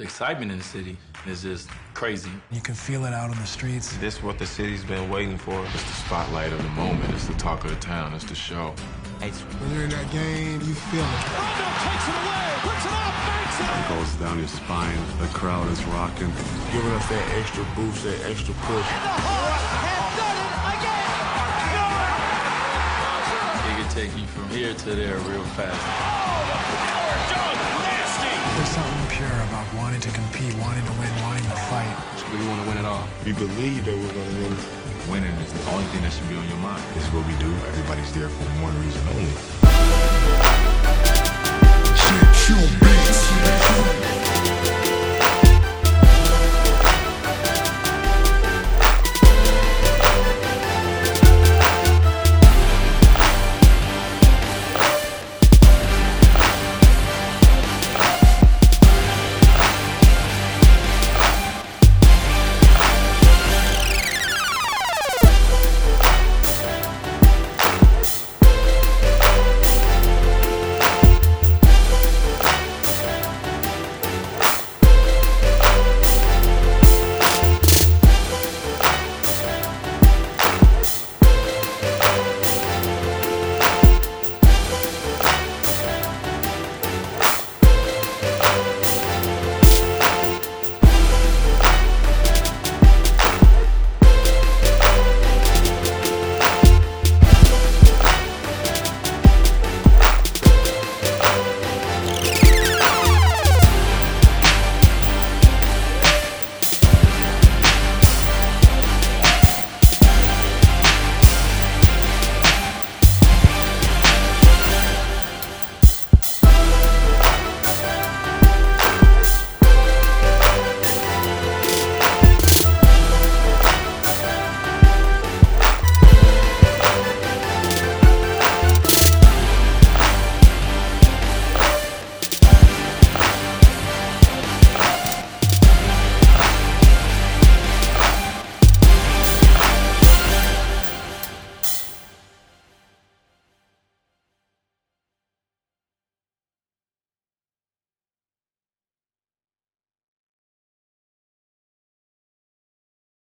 The excitement in the city is just crazy. You can feel it out on the streets. This is what the city's been waiting for. It's the spotlight of the moment. It's the talk of the town. It's the show. When you're in that game, you feel it. Rondo takes it away, puts it up, makes it. It goes down your spine. The crowd is rocking. Giving us that extra boost, that extra push. And the Hawks have done it again. It can take you from here to there real fast. Oh, the power dunk, nasty. There's something pure about wanting to compete, wanting to win, wanting to fight. We want to win it all. We believe that we're going to win. Winning is the only thing that should be on your mind. This is what we do. Everybody's there for one reason only. Shit, you beats.